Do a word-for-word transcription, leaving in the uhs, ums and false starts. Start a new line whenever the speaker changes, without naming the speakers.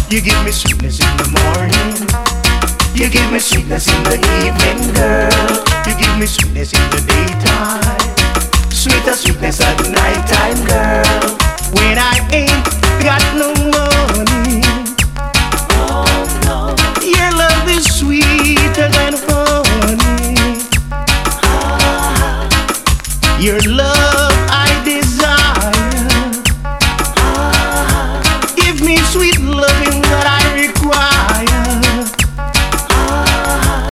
You give me sweetness in the morning. You give me sweetness in the evening, girl. You give me sweetness in the daytime. Sweeter sweetness at nighttime, girl. When I ain't got no money, oh no, your love is sweeter than honey. Ah. Your love